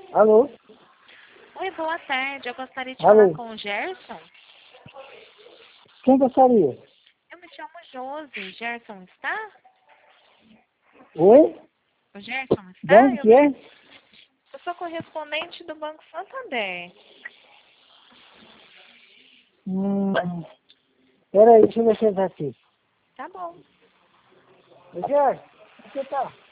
Alô? Oi, boa tarde. Eu gostaria de Alô? falar com o Gerson. Quem gostaria? Eu me chamo Josi. Gerson está? Oi? O Gerson De está? onde que é? Eu sou correspondente do Banco Santander. Peraí, deixa eu ver se ele tá aqui. Tá bom. Ô, Jorge, onde você tá?